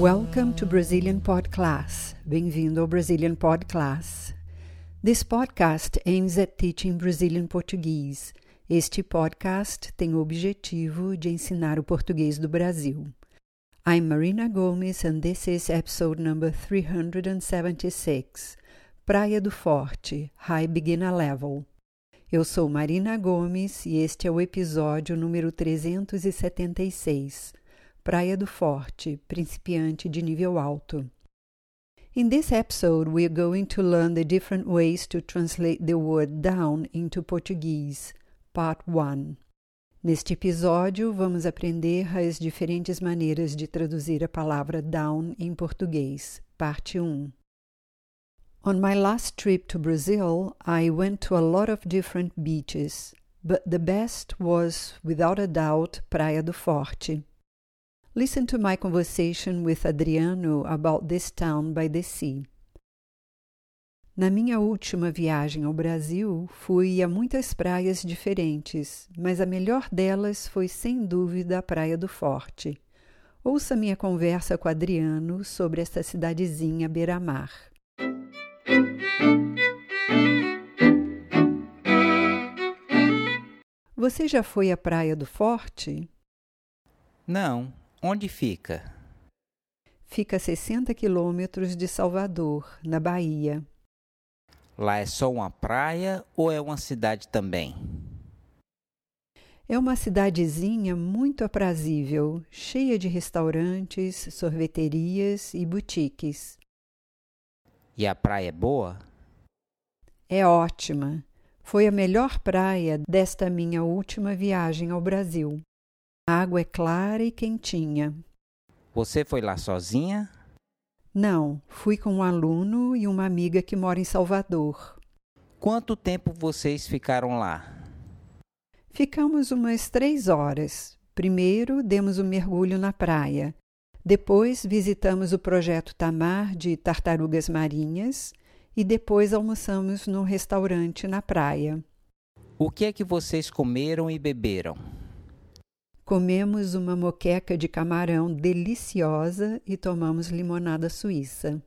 Welcome to Brazilian Pod Class. Bem-vindo ao Brazilian Pod Class. This podcast aims at teaching Brazilian Portuguese. Este podcast tem o objetivo de ensinar o português do Brasil. I'm Marina Gomes and this is episode number 376, Praia do Forte, High Beginner Level. Eu sou Marina Gomes e este é o episódio número 376, Praia do Forte, principiante de nível alto. In this episode, we are going to learn the different ways to translate the word down into Portuguese, Part 1. Neste episódio, vamos aprender as diferentes maneiras de traduzir a palavra down em português, Parte 1. On my last trip to Brazil, I went to a lot of different beaches, but the best was, without a doubt, Praia do Forte. Listen to my conversation with Adriano about this town by the sea. Na minha última viagem ao Brasil, fui a muitas praias diferentes, mas a melhor delas foi sem dúvida a Praia do Forte. Ouça minha conversa com Adriano sobre esta cidadezinha beira-mar. Você já foi à Praia do Forte? Não. Onde fica? Fica a 60 quilômetros de Salvador, na Bahia. Lá é só uma praia ou é uma cidade também? É uma cidadezinha muito aprazível, cheia de restaurantes, sorveterias e boutiques. E a praia é boa? É ótima. Foi a melhor praia desta minha última viagem ao Brasil. A água é clara e quentinha. Você foi lá sozinha? Não, fui com um aluno e uma amiga que mora em Salvador. Quanto tempo vocês ficaram lá? Ficamos umas 3 horas. Primeiro, demos um mergulho na praia. Depois, visitamos o Projeto Tamar de tartarugas marinhas e depois almoçamos num restaurante na praia. O que é que vocês comeram e beberam? Comemos uma moqueca de camarão deliciosa e tomamos limonada suíça.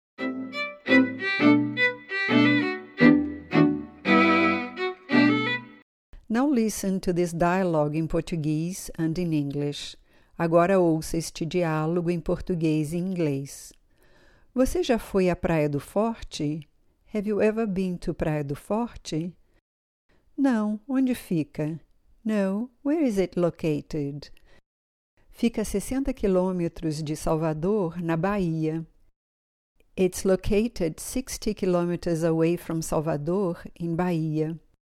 Now listen to this dialogue in Portuguese and in English. Agora ouça este diálogo em português e inglês. Você já foi à Praia do Forte? Have you ever been to Praia do Forte? Não, onde fica? No, where is it located? Fica a 60 quilômetros de Salvador, na Bahia. It's located 60 kilometers away from Salvador, in Bahia.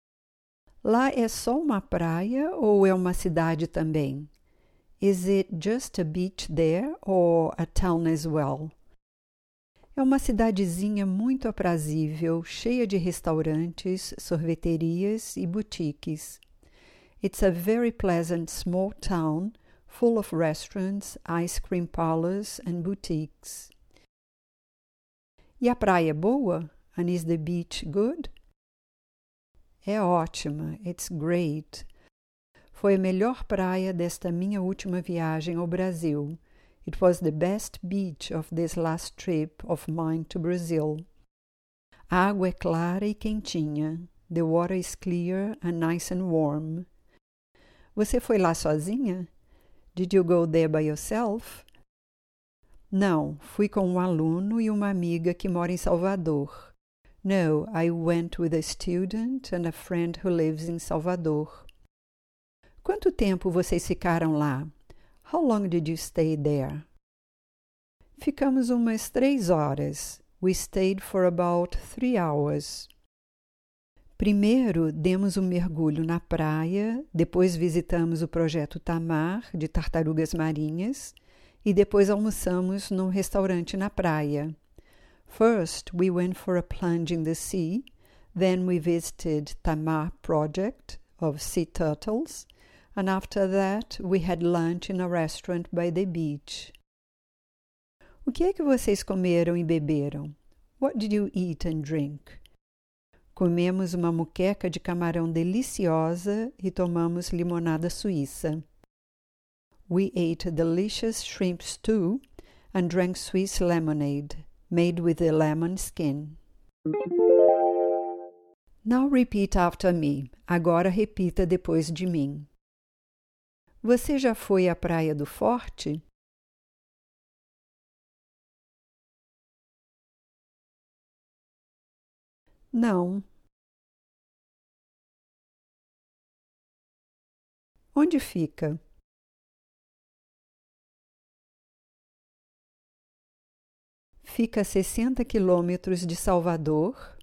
Lá é só uma praia ou é uma cidade também? Is it just a beach there or a town as well? É uma cidadezinha muito aprazível, cheia de restaurantes, sorveterias e boutiques. It's a very pleasant small town, full of restaurants, ice cream parlors and boutiques. E a praia é boa? And is the beach good? É ótima, it's great. Foi a melhor praia desta minha última viagem ao Brasil. It was the best beach of this last trip of mine to Brazil. A água é clara e quentinha. The water is clear and nice and warm. Você foi lá sozinha? Did you go there by yourself? Não, fui com um aluno e uma amiga que mora em Salvador. No, I went with a student and a friend who lives in Salvador. Quanto tempo vocês ficaram lá? How long did you stay there? Ficamos umas 3 horas. We stayed for about 3 hours. Primeiro, demos um mergulho na praia, depois visitamos o Projeto Tamar, de tartarugas marinhas, e depois almoçamos num restaurante na praia. First, we went for a plunge in the sea, then we visited Tamar Project of sea turtles, and after that, we had lunch in a restaurant by the beach. O que é que vocês comeram e beberam? What did you eat and drink? Comemos uma moqueca de camarão deliciosa e tomamos limonada suíça. We ate a delicious shrimp stew and drank Swiss lemonade, made with the lemon skin. Now repeat after me. Agora repita depois de mim. Você já foi à Praia do Forte? Não. Onde fica? Fica a 60 quilômetros de Salvador.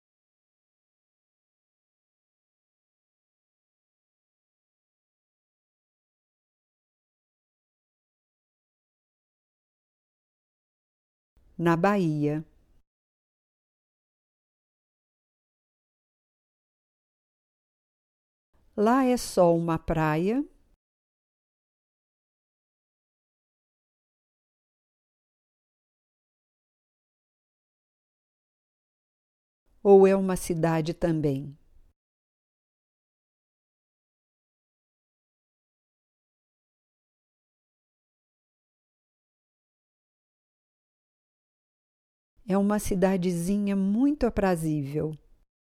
Na Bahia. Lá é só uma praia? Ou é uma cidade também? É uma cidadezinha muito aprazível.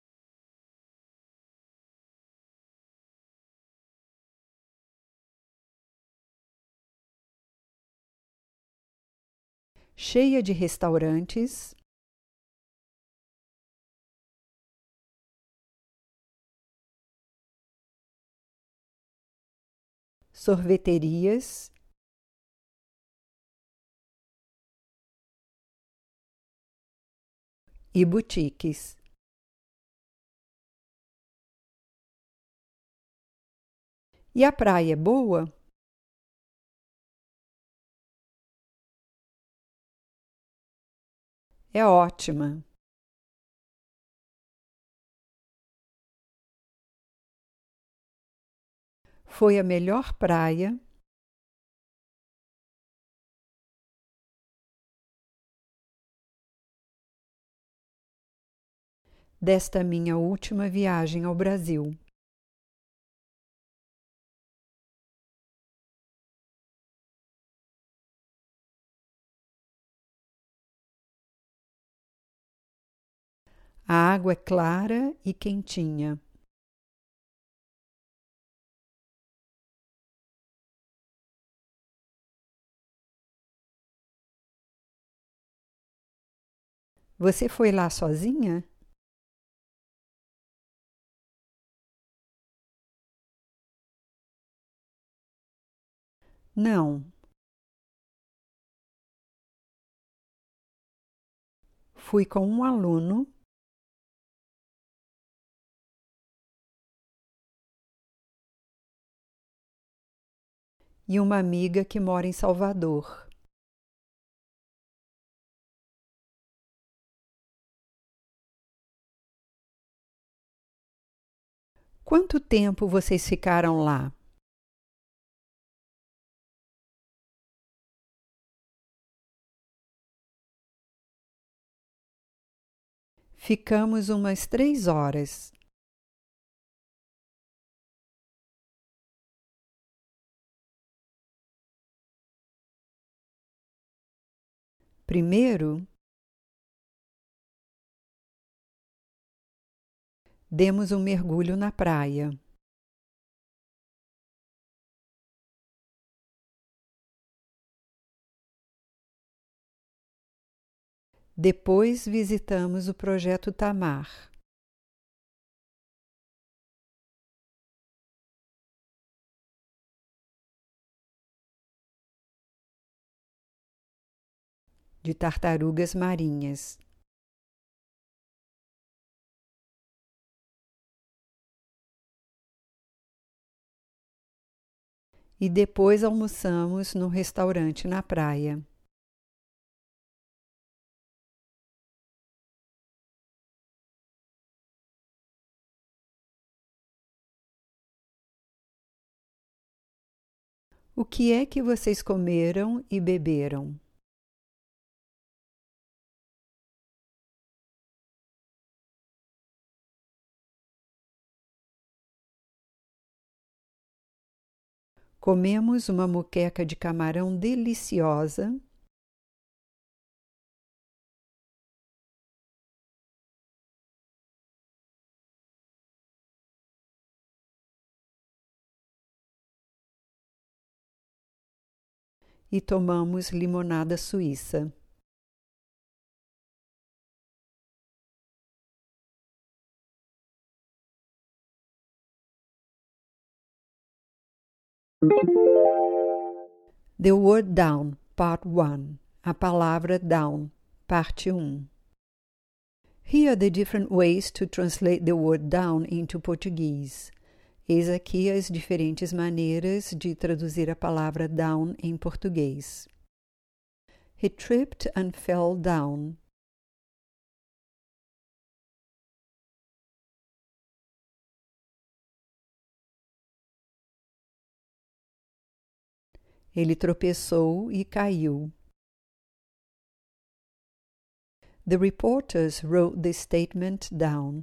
Cheia de restaurantes, sorveterias e boutiques. E a praia é boa? É ótima. Foi a melhor praia. Desta minha última viagem ao Brasil. A água é clara e quentinha. Você foi lá sozinha? Não. Fui com um aluno e uma amiga que mora em Salvador. Quanto tempo vocês ficaram lá? Ficamos umas 3 horas. Primeiro, demos um mergulho na praia. Depois visitamos o Projeto Tamar. De tartarugas marinhas. E depois almoçamos num restaurante na praia. O que é que vocês comeram e beberam? Comemos uma moqueca de camarão deliciosa e tomamos limonada suíça. The Word Down, Part 1. A palavra down, parte 1. Here are the different ways to translate the word down into Portuguese. Eis aqui as diferentes maneiras de traduzir a palavra down em português. He tripped and fell down. Ele tropeçou e caiu. The reporters wrote the statement down.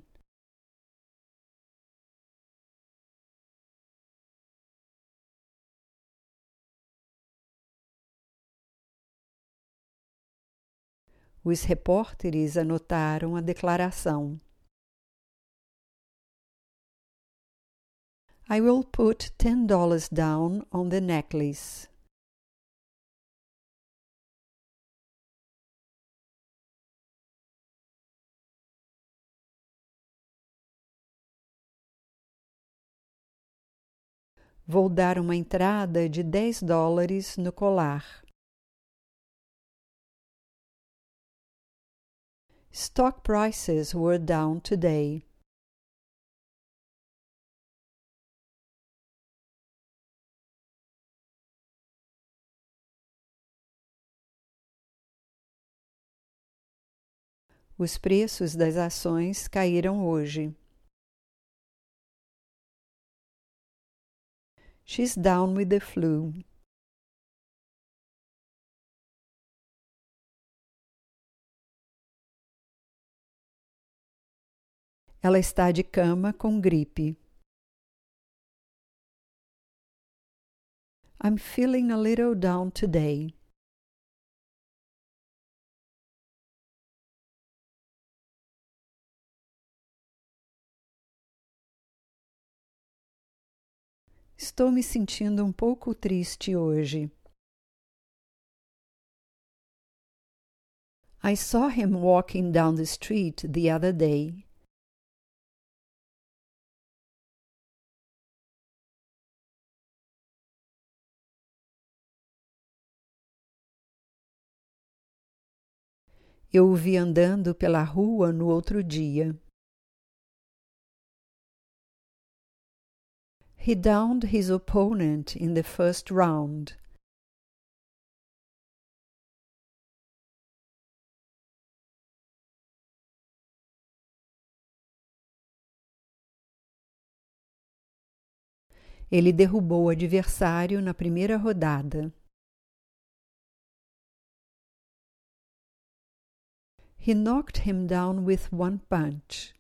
Os repórteres anotaram a declaração. I will put $10 down on the necklace. Vou dar uma entrada de $10 no colar. Stock prices were down today. Os preços das ações caíram hoje. She's down with the flu. Ela está de cama com gripe. I'm feeling a little down today. Estou me sentindo um pouco triste hoje. I saw him walking down the street the other day. Eu o vi andando pela rua no outro dia. He downed his opponent in the first round. Ele derrubou o adversário na primeira rodada. He knocked him down with one punch.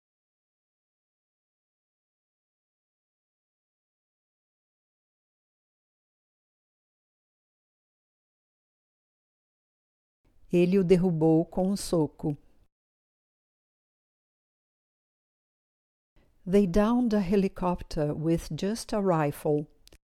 Ele o derrubou com um soco. They downed a helicopter with just a rifle.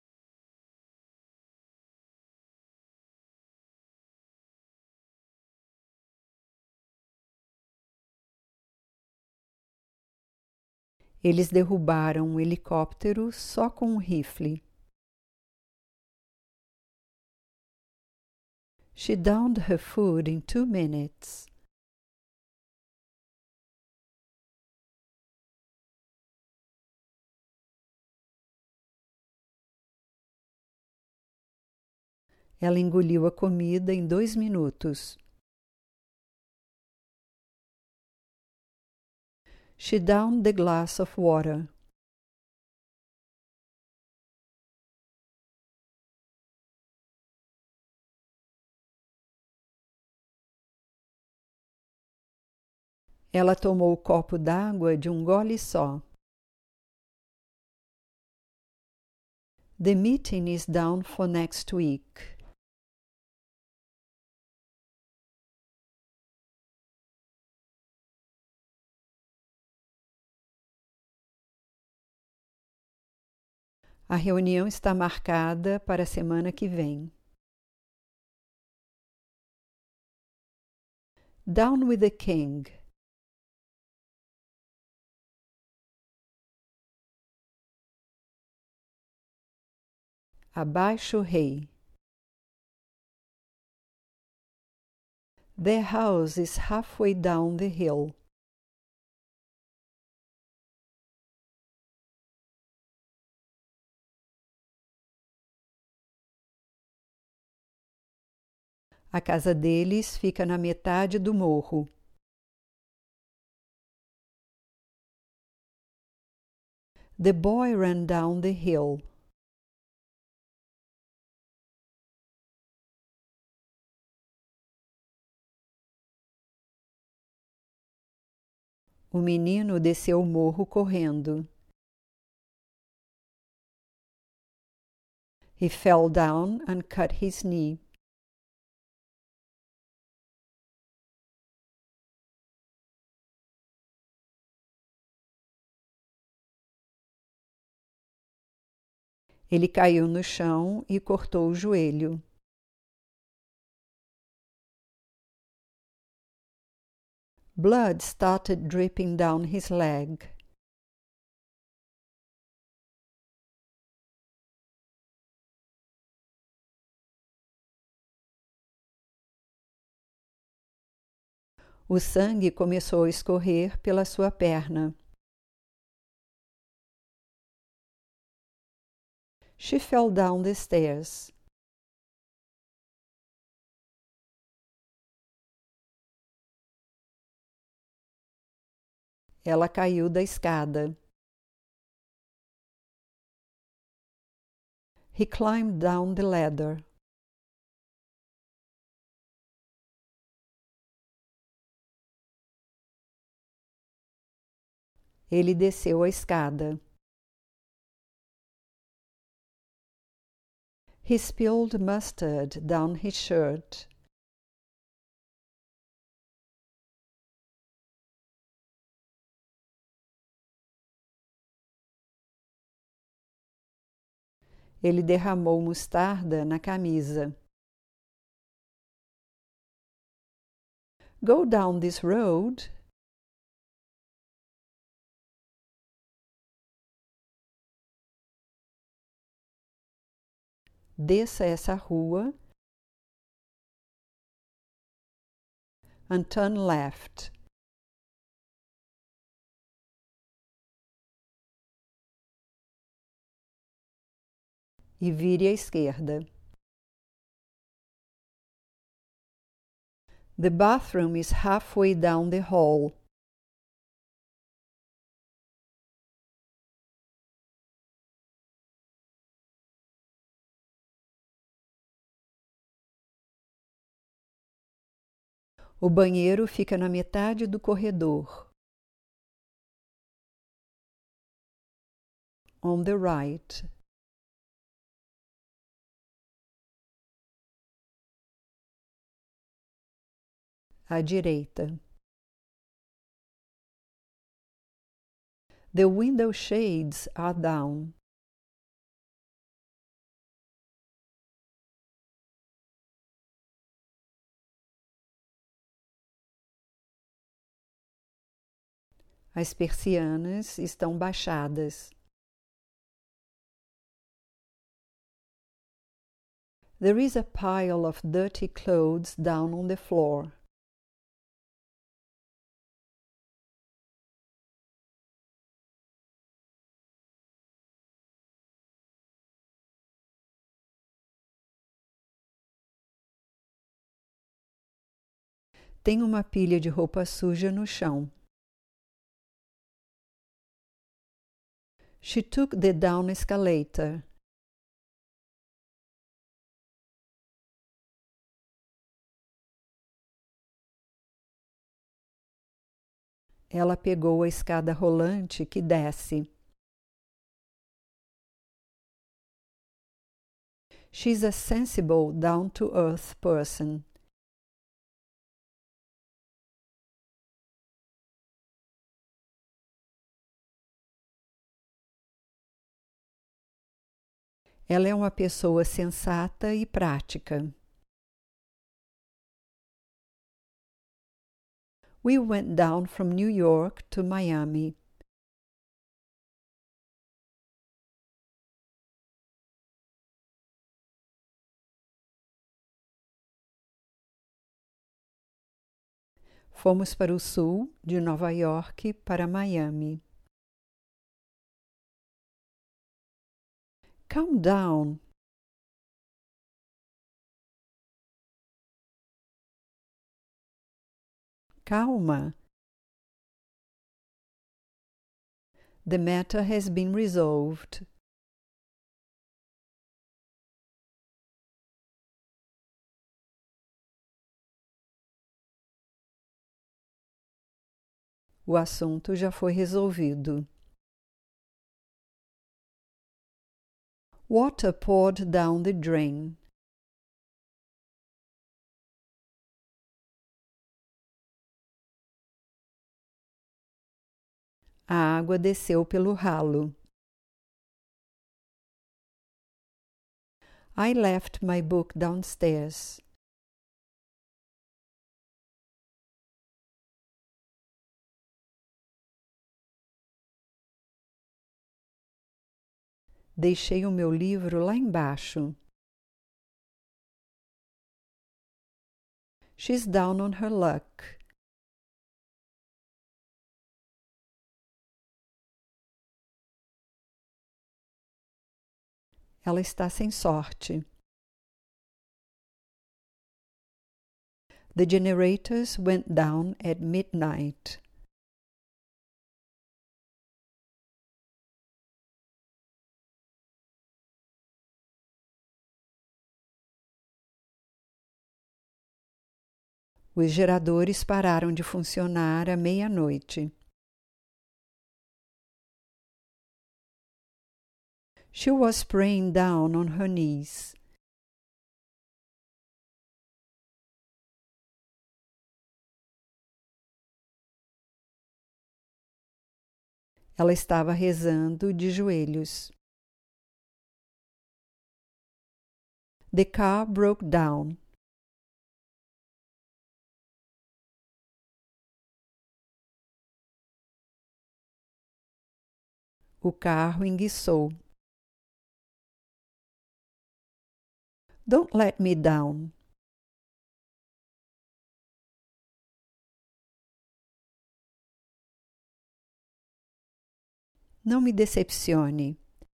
Eles derrubaram um helicóptero só com um rifle. She downed her food in 2 minutes. Ela engoliu a comida em 2 minutos. She downed the glass of water. Ela tomou o copo d'água de um gole só. The meeting is down for next week. A reunião está marcada para a semana que vem. Down with the king. Abaixo o rei. Their house is halfway down the hill. A casa deles fica na metade do morro. The boy ran down the hill. O menino desceu o morro correndo. He fell down and cut his knee. Ele caiu no chão e cortou o joelho. Blood started dripping down his leg. O sangue começou a escorrer pela sua perna. She fell down the stairs. Ela caiu da escada. He climbed down the ladder. Ele desceu a escada. He spilled mustard down his shirt. Ele derramou mostarda na camisa. Go down this road. Desça essa rua and turn left. E vire à esquerda. The bathroom is halfway down the hall. O banheiro fica na metade do corredor. On the right. À direita. The window shades are down. As persianas estão baixadas. There is a pile of dirty clothes down on the floor. Tem uma pilha de roupa suja no chão. She took the down escalator. Ela pegou a escada rolante que desce. She's a sensible, down-to-earth person. Ela é uma pessoa sensata e prática. We went down from New York to Miami. Fomos para o sul, de Nova York para Miami. Calm down. Calma. The matter has been resolved. O assunto já foi resolvido. Water poured down the drain. A água desceu pelo ralo. I left my book downstairs. Deixei o meu livro lá embaixo. She's down on her luck. Ela está sem sorte. The generators went down at midnight. Os geradores pararam de funcionar à meia-noite. She was praying down on her knees. Ela estava rezando de joelhos. The car broke down. O carro enguiçou. Don't let me down. Não me decepcione.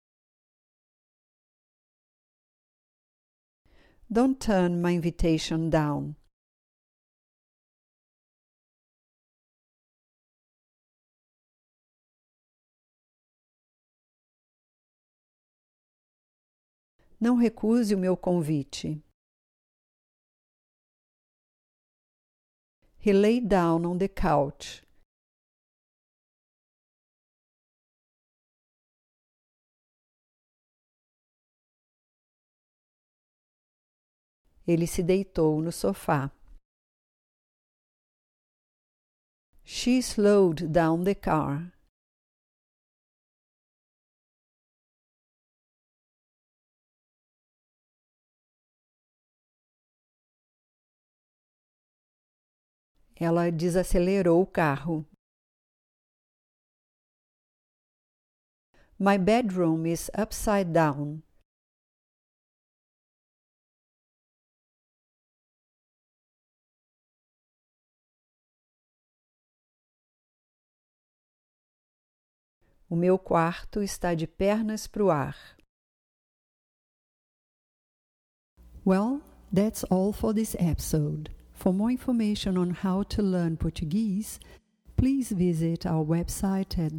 Don't turn my invitation down. Não recuse o meu convite. He lay down on the couch. Ele se deitou no sofá. She slowed down the car. Ela desacelerou o carro. My bedroom is upside down. O meu quarto está de pernas para o ar. Well, that's all for this episode. For more information on how to learn Portuguese, please visit our website at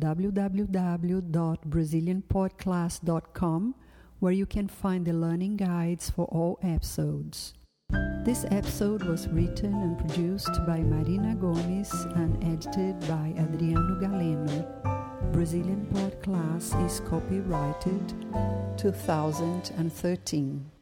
www.brazilianpodclass.com, where you can find the learning guides for all episodes. This episode was written and produced by Marina Gomes and edited by Adriano Galeno. Brazilian Pod Class is copyrighted 2013.